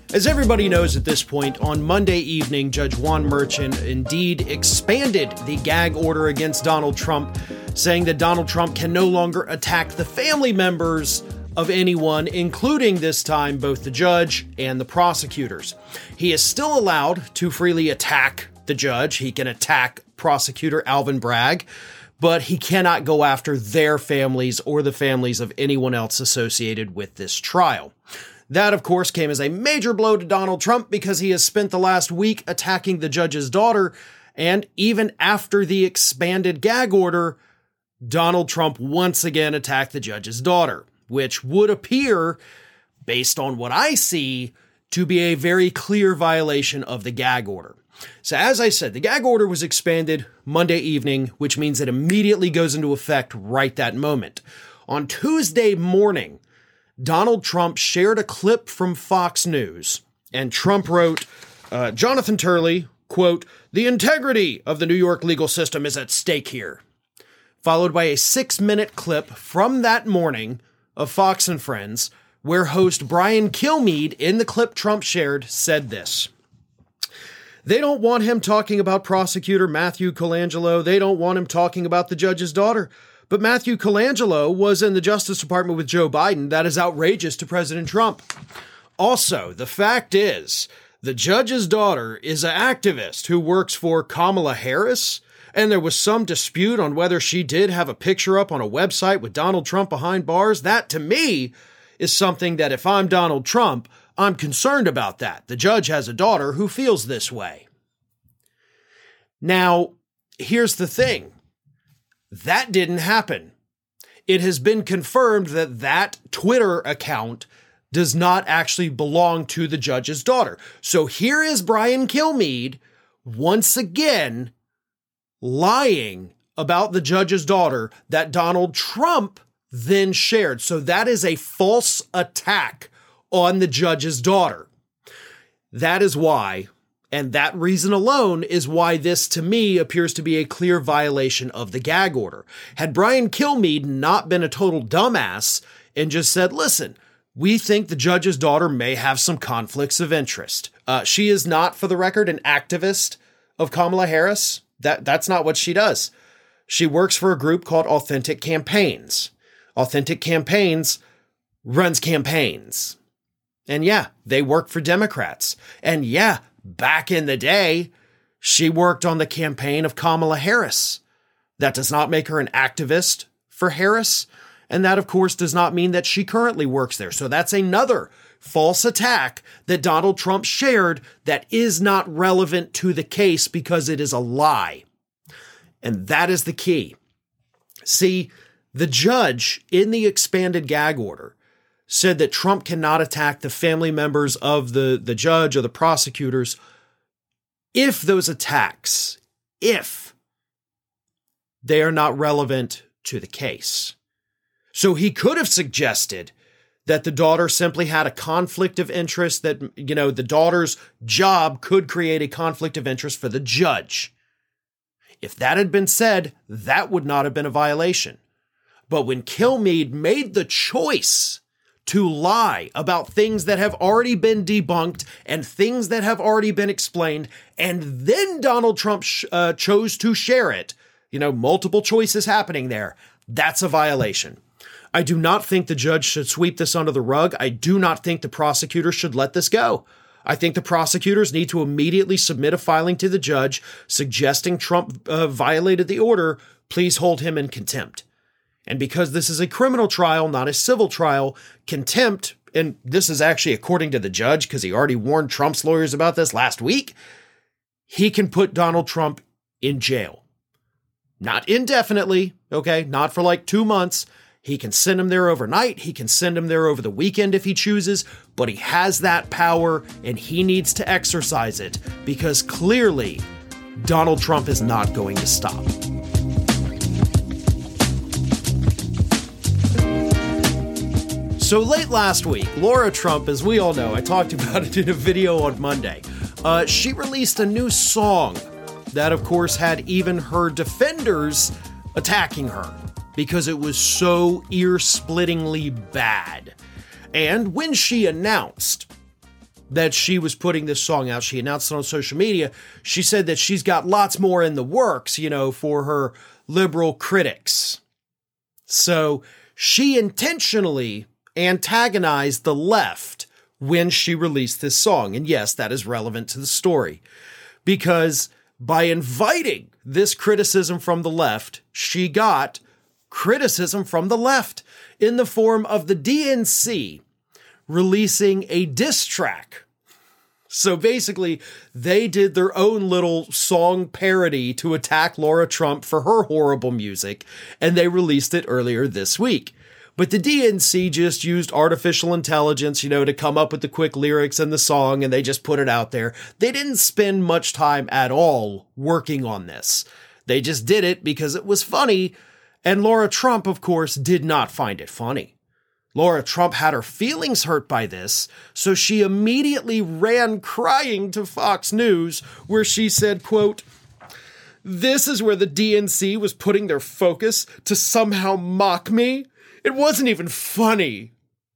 As everybody knows at this point, on Monday evening, Judge Juan Merchan indeed expanded the gag order against Donald Trump, saying that Donald Trump can no longer attack the family members of anyone, including this time both the judge and the prosecutors. He is still allowed to freely attack the judge. He can attack prosecutor Alvin Bragg, but he cannot go after their families or the families of anyone else associated with this trial. That, of course, came as a major blow to Donald Trump because he has spent the last week attacking the judge's daughter, and even after the expanded gag order, Donald Trump once again attacked the judge's daughter, which would appear, based on what I see, to be a very clear violation of the gag order. So as I said, the gag order was expanded Monday evening, which means it immediately goes into effect right that moment. On Tuesday morning, Donald Trump shared a clip from Fox News, and Trump wrote, Jonathan Turley, quote, "The integrity of the New York legal system is at stake here," followed by a 6-minute clip from that morning of Fox and Friends, where host Brian Kilmeade, in the clip Trump shared, said this: "They don't want him talking about prosecutor Matthew Colangelo. They don't want him talking about the judge's daughter. But Matthew Colangelo was in the Justice Department with Joe Biden. That is outrageous to President Trump. Also, the fact is, the judge's daughter is an activist who works for Kamala Harris, and there was some dispute on whether she did have a picture up on a website with Donald Trump behind bars. That, to me, is something that if I'm Donald Trump, I'm concerned about that. The judge has a daughter who feels this way." Now, here's the thing. That didn't happen. It has been confirmed that that Twitter account does not actually belong to the judge's daughter. So here is Brian Kilmeade once again lying about the judge's daughter that Donald Trump then shared. So that is a false attack on the judge's daughter. That is why, and that reason alone is why this, to me, appears to be a clear violation of the gag order. Had Brian Kilmeade not been a total dumbass and just said, listen, we think the judge's daughter may have some conflicts of interest. She is not, for the record, an activist of Kamala Harris. That's not what she does. She works for a group called Authentic Campaigns. Authentic Campaigns runs campaigns. And yeah, they work for Democrats. And yeah, back in the day, she worked on the campaign of Kamala Harris. That does not make her an activist for Harris. And that, of course, does not mean that she currently works there. So that's another false attack that Donald Trump shared that is not relevant to the case because it is a lie. And that is the key. See, the judge in the expanded gag order said that Trump cannot attack the family members of the judge or the prosecutors if those attacks, if they are not relevant to the case. So he could have suggested that the daughter simply had a conflict of interest, that, the daughter's job could create a conflict of interest for the judge. If that had been said, that would not have been a violation. But when Kilmeade made the choice to lie about things that have already been debunked and things that have already been explained, and then Donald Trump chose to share it, multiple choices happening there, that's a violation. I do not think the judge should sweep this under the rug. I do not think the prosecutors should let this go. I think the prosecutors need to immediately submit a filing to the judge suggesting Trump violated the order. Please hold him in contempt. And because this is a criminal trial, not a civil trial, contempt, and this is actually according to the judge because he already warned Trump's lawyers about this last week, he can put Donald Trump in jail. Not indefinitely, okay? Not for like 2 months. He can send him there overnight. He can send him there over the weekend if he chooses, but he has that power and he needs to exercise it because clearly Donald Trump is not going to stop. So late last week, Laura Trump, as we all know, I talked about it in a video on Monday, she released a new song that, of course, had even her defenders attacking her because it was so ear-splittingly bad. And when she announced that she was putting this song out. She announced it on social media. She said that she's got lots more in the works, for her liberal critics. So she intentionally antagonized the left when she released this song. And yes, that is relevant to the story, because by inviting this criticism from the left, she got criticism from the left in the form of the DNC releasing a diss track. So basically, they did their own little song parody to attack Laura Trump for her horrible music, and they released it earlier this week. But the DNC just used artificial intelligence, to come up with the quick lyrics and the song, and they just put it out there. They didn't spend much time at all working on this. They just did it because it was funny, and Laura Trump, of course, did not find it funny. Laura Trump had her feelings hurt by this, so she immediately ran crying to Fox News, where she said, quote, "This is where the DNC was putting their focus to somehow mock me? It wasn't even funny."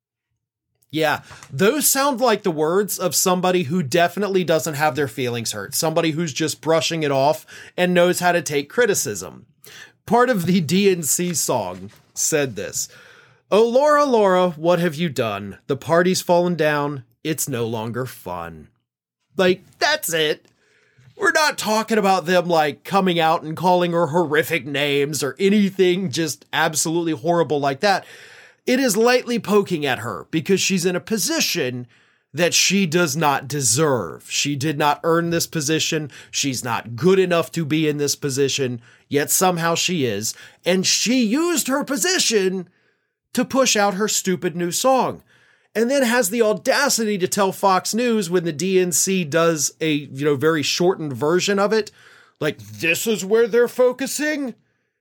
Yeah, those sound like the words of somebody who definitely doesn't have their feelings hurt, somebody who's just brushing it off and knows how to take criticism. Part of the DNC song said this: "Oh, Laura, Laura, what have you done? The party's fallen down. It's no longer fun." That's it. We're not talking about them, coming out and calling her horrific names or anything just absolutely horrible like that. It is lightly poking at her because she's in a position that she does not deserve. She did not earn this position. She's not good enough to be in this position, yet somehow she is. And she used her position to push out her stupid new song, and then has the audacity to tell Fox News when the DNC does a, very shortened version of it, this is where they're focusing.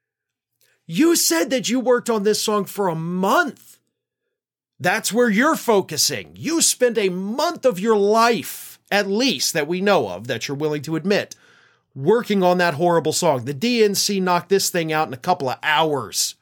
You said that you worked on this song for a month. That's where you're focusing. You spent a month of your life, at least that we know of, that you're willing to admit, working on that horrible song. The DNC knocked this thing out in a couple of hours.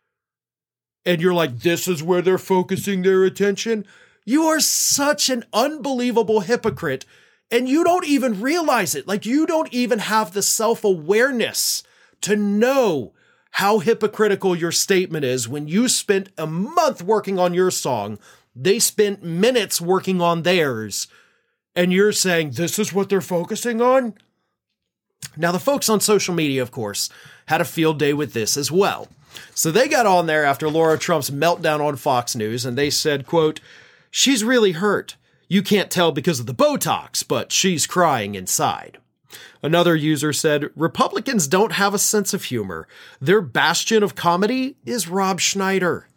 And you're like, this is where they're focusing their attention? You are such an unbelievable hypocrite, and you don't even realize it. You don't even have the self-awareness to know how hypocritical your statement is when you spent a month working on your song. They spent minutes working on theirs, and you're saying, this is what they're focusing on? Now, the folks on social media, of course, had a field day with this as well. So they got on there after Laura Trump's meltdown on Fox News, and they said, quote, "She's really hurt. You can't tell because of the Botox, but she's crying inside." Another user said, "Republicans don't have a sense of humor. Their bastion of comedy is Rob Schneider."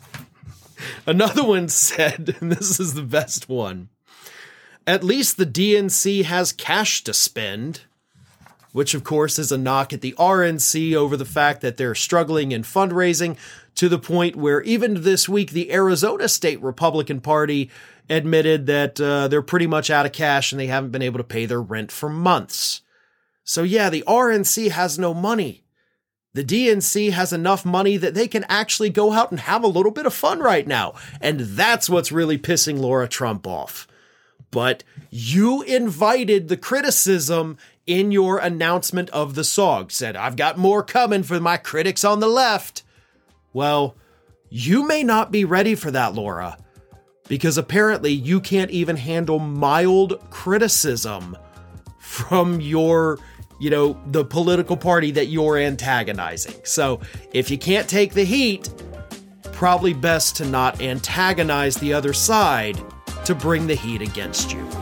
Another one said, and this is the best one, "At least the DNC has cash to spend," which of course is a knock at the RNC over the fact that they're struggling in fundraising, to the point where even this week, the Arizona State Republican Party admitted that they're pretty much out of cash and they haven't been able to pay their rent for months. So yeah, the RNC has no money. The DNC has enough money that they can actually go out and have a little bit of fun right now. And that's what's really pissing Laura Trump off. But you invited the criticism in your announcement of the song. Said, "I've got more coming for my critics on the left." Well, you may not be ready for that, Laura, because apparently you can't even handle mild criticism from your, the political party that you're antagonizing. So if you can't take the heat, probably best to not antagonize the other side to bring the heat against you.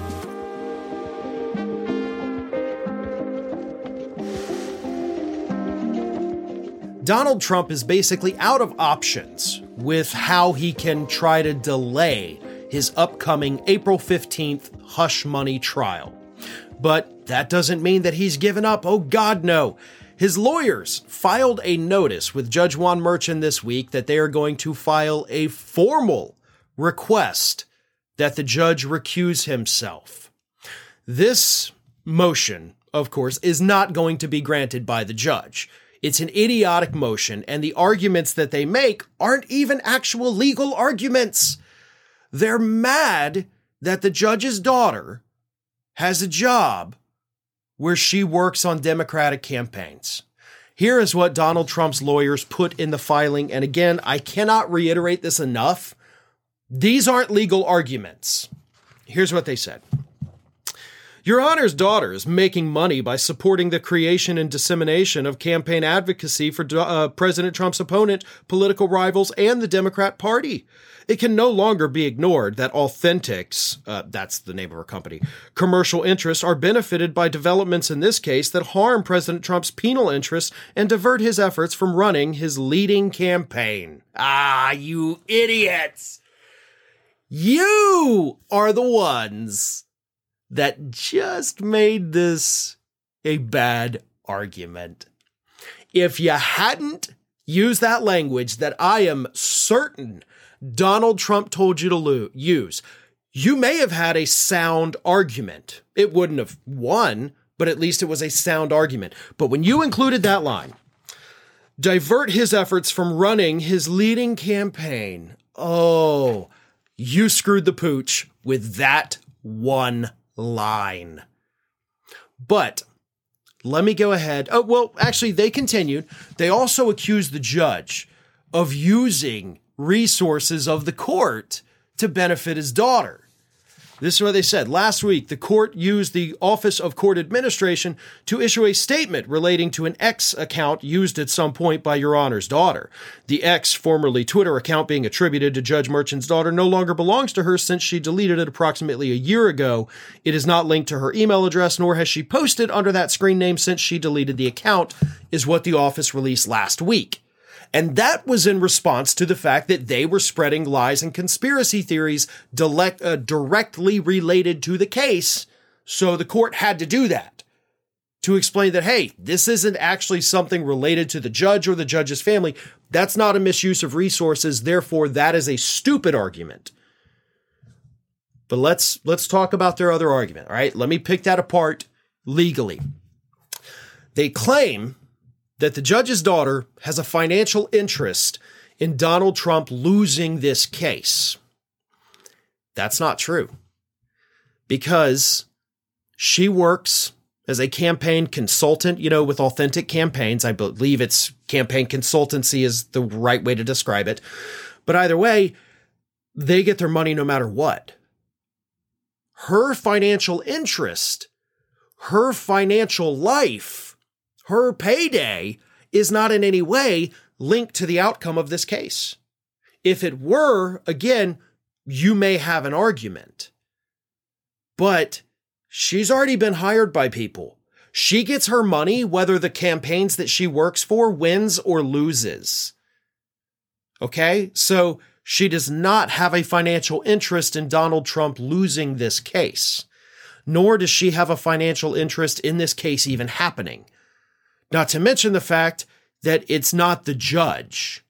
Donald Trump is basically out of options with how he can try to delay his upcoming April 15th hush money trial. But that doesn't mean that he's given up. Oh God, no. His lawyers filed a notice with Judge Juan Merchan this week that they are going to file a formal request that the judge recuse himself. This motion, of course, is not going to be granted by the judge. It's an idiotic motion, and the arguments that they make aren't even actual legal arguments. They're mad that the judge's daughter has a job where she works on Democratic campaigns. Here is what Donald Trump's lawyers put in the filing. And again, I cannot reiterate this enough. These aren't legal arguments. Here's what they said. Your Honor's daughter is making money by supporting the creation and dissemination of campaign advocacy for President Trump's opponent, political rivals, and the Democrat Party. It can no longer be ignored that Authentics, that's the name of her company, commercial interests are benefited by developments in this case that harm President Trump's penal interests and divert his efforts from running his leading campaign. Ah, you idiots! You are the ones that just made this a bad argument. If you hadn't used that language that I am certain Donald Trump told you to use, you may have had a sound argument. It wouldn't have won, but at least it was a sound argument. But when you included that line, divert his efforts from running his leading campaign, oh, you screwed the pooch with that one line. But let me go ahead. Oh, well, actually, they continued. They also accused the judge of using resources of the court to benefit his daughter. This is what they said. Last week, the court used the Office of Court Administration to issue a statement relating to an X account used at some point by Your Honor's daughter. The X, formerly Twitter account being attributed to Judge Merchan's daughter, no longer belongs to her since she deleted it approximately a year ago. It is not linked to her email address, nor has she posted under that screen name since she deleted the account, is what the office released last week. And that was in response to the fact that they were spreading lies and conspiracy theories directly related to the case. So the court had to do that to explain that, hey, this isn't actually something related to the judge or the judge's family. That's not a misuse of resources. Therefore, that is a stupid argument. But let's talk about their other argument. All right, let me pick that apart legally. They claim that the judge's daughter has a financial interest in Donald Trump losing this case. That's not true, because she works as a campaign consultant, with Authentic Campaigns. I believe it's campaign consultancy is the right way to describe it. But either way, they get their money no matter what. Her financial interest, her financial life, her payday is not in any way linked to the outcome of this case. If it were, again, you may have an argument. But she's already been hired by people. She gets her money whether the campaigns that she works for wins or loses. Okay? So she does not have a financial interest in Donald Trump losing this case. Nor does she have a financial interest in this case even happening. Not to mention the fact that it's not the judge.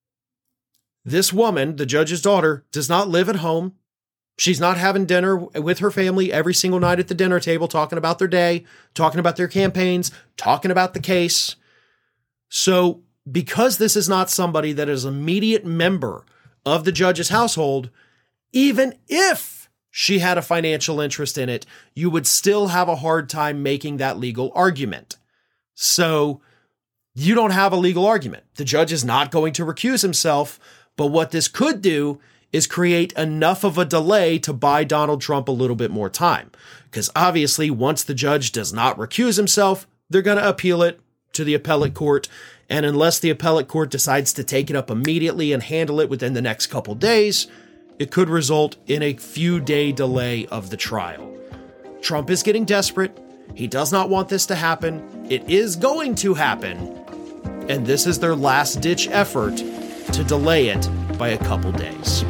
This woman, the judge's daughter, does not live at home. She's not having dinner with her family every single night at the dinner table, talking about their day, talking about their campaigns, talking about the case. So because this is not somebody that is an immediate member of the judge's household, even if she had a financial interest in it, you would still have a hard time making that legal argument. So you don't have a legal argument. The judge is not going to recuse himself, but what this could do is create enough of a delay to buy Donald Trump a little bit more time. Because obviously, once the judge does not recuse himself, they're going to appeal it to the appellate court. And unless the appellate court decides to take it up immediately and handle it within the next couple days, it could result in a few-day delay of the trial. Trump is getting desperate. He does not want this to happen. It is going to happen. And this is their last-ditch effort to delay it by a couple days.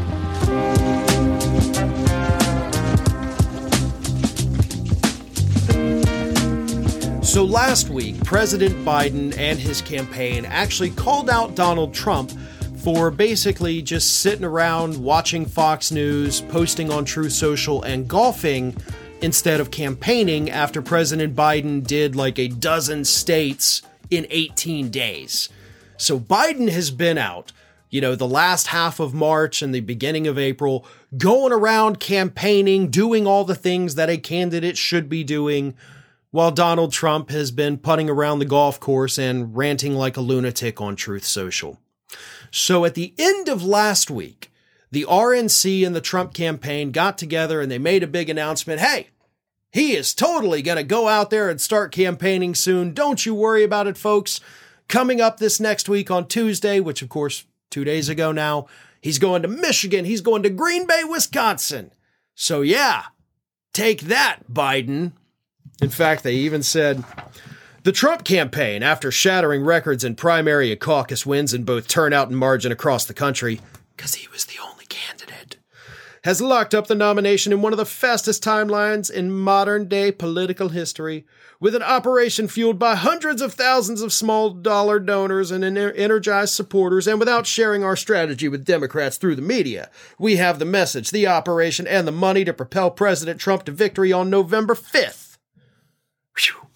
So last week, President Biden and his campaign actually called out Donald Trump for basically just sitting around watching Fox News, posting on Truth Social, and golfing instead of campaigning after President Biden did like a dozen states in 18 days. So Biden has been out, the last half of March and the beginning of April, going around campaigning, doing all the things that a candidate should be doing, while Donald Trump has been putting around the golf course and ranting like a lunatic on Truth Social. So at the end of last week, the RNC and the Trump campaign got together and they made a big announcement. Hey, he is totally going to go out there and start campaigning soon. Don't you worry about it, folks. Coming up this next week on Tuesday, which of course, 2 days ago now, he's going to Michigan. He's going to Green Bay, Wisconsin. So yeah, take that, Biden. In fact, they even said, the Trump campaign, after shattering records in primary and caucus wins in both turnout and margin across the country, because he was the only candidate, has locked up the nomination in one of the fastest timelines in modern-day political history, with an operation fueled by hundreds of thousands of small-dollar donors and energized supporters, and without sharing our strategy with Democrats through the media. We have the message, the operation, and the money to propel President Trump to victory on November 5th. Whew.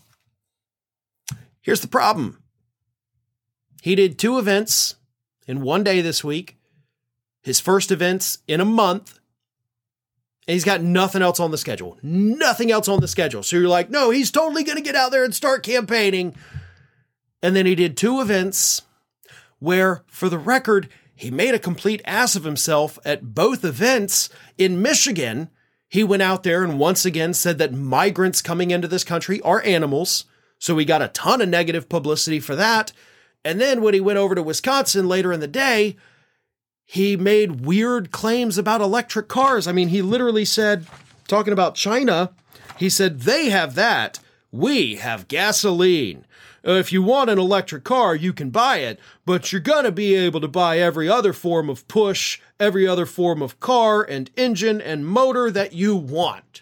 Here's the problem. He did 2 events in 1 day this week. His first events in a month. And he's got nothing else on the schedule. Nothing else on the schedule. So you're like, no, he's totally going to get out there and start campaigning. And then he did 2 events where, for the record, he made a complete ass of himself at both events. In Michigan, he went out there and once again said that migrants coming into this country are animals. So we got a ton of negative publicity for that. And then when he went over to Wisconsin later in the day, he made weird claims about electric cars. I mean, he literally said, talking about China, he said, they have that. We have gasoline. If you want an electric car, you can buy it, but you're going to be able to buy every other form of push, every other form of car and engine and motor that you want.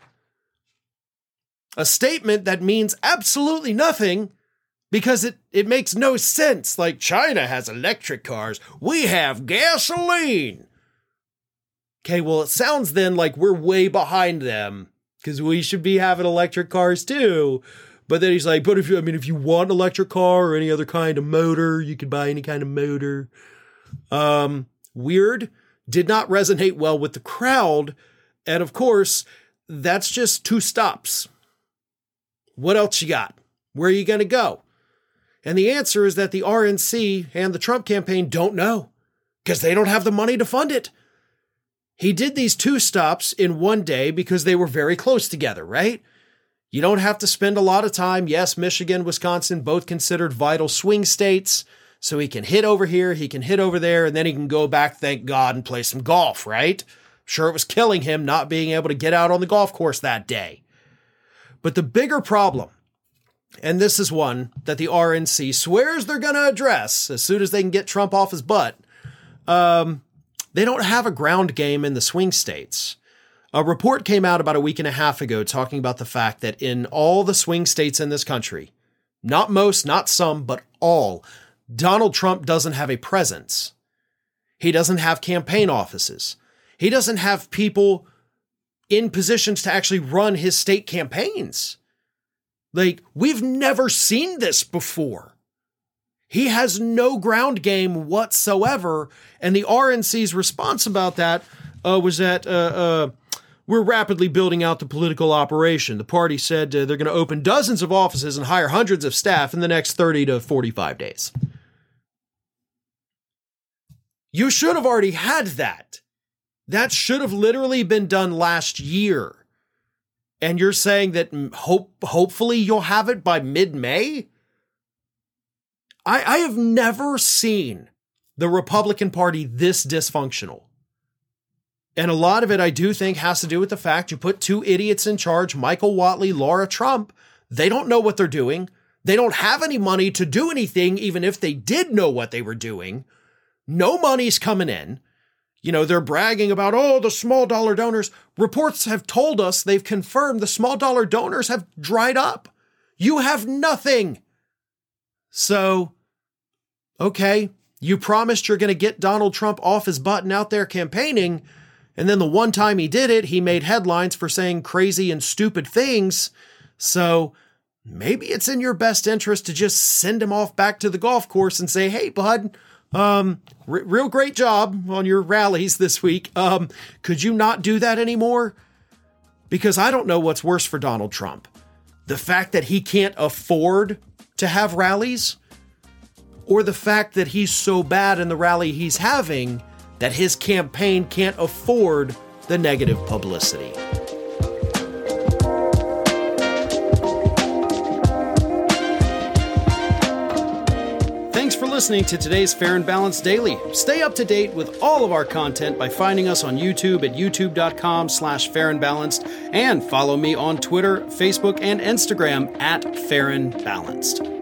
A statement that means absolutely nothing because it makes no sense. Like, China has electric cars. We have gasoline. Okay, well, it sounds then like we're way behind them because we should be having electric cars too. But then he's like, but if you want an electric car or any other kind of motor, you can buy any kind of motor. Weird. Did not resonate well with the crowd. And of course, that's just 2 stops. What else you got? Where are you going to go? And the answer is that the RNC and the Trump campaign don't know because they don't have the money to fund it. He did these 2 stops in 1 day because they were very close together, right? You don't have to spend a lot of time. Yes, Michigan, Wisconsin, both considered vital swing states. So he can hit over here, he can hit over there, and then he can go back, thank God, and play some golf, right? Sure, it was killing him not being able to get out on the golf course that day. But the bigger problem, and this is one that the RNC swears they're going to address as soon as they can get Trump off his butt, they don't have a ground game in the swing states. A report came out about a week and a half ago talking about the fact that in all the swing states in this country, not most, not some, but all, Donald Trump doesn't have a presence. He doesn't have campaign offices. He doesn't have people in positions to actually run his state campaigns. Like, we've never seen this before. He has no ground game whatsoever. And the RNC's response about that was that we're rapidly building out the political operation. The party said they're going to open dozens of offices and hire hundreds of staff in the next 30 to 45 days. You should have already had that. That should have literally been done last year. And you're saying that hopefully you'll have it by mid-May? I have never seen the Republican Party this dysfunctional. And a lot of it, I do think, has to do with the fact you put 2 idiots in charge, Michael Whatley, Laura Trump. They don't know what they're doing. They don't have any money to do anything, even if they did know what they were doing. No money's coming in. They're bragging about, the small dollar donors. Reports have told us, they've confirmed the small dollar donors have dried up. You have nothing. So, okay, you promised you're going to get Donald Trump off his butt and out there campaigning. And then the one time he did it, he made headlines for saying crazy and stupid things. So maybe it's in your best interest to just send him off back to the golf course and say, hey, bud, real great job on your rallies this week. Could you not do that anymore? Because I don't know what's worse for Donald Trump. The fact that he can't afford to have rallies, or the fact that he's so bad in the rally he's having that his campaign can't afford the negative publicity. Thanks for listening to today's Fair and Balanced Daily. Stay up to date with all of our content by finding us on YouTube at youtube.com/fairandbalanced, and follow me on Twitter, Facebook, and Instagram at Fair and Balanced.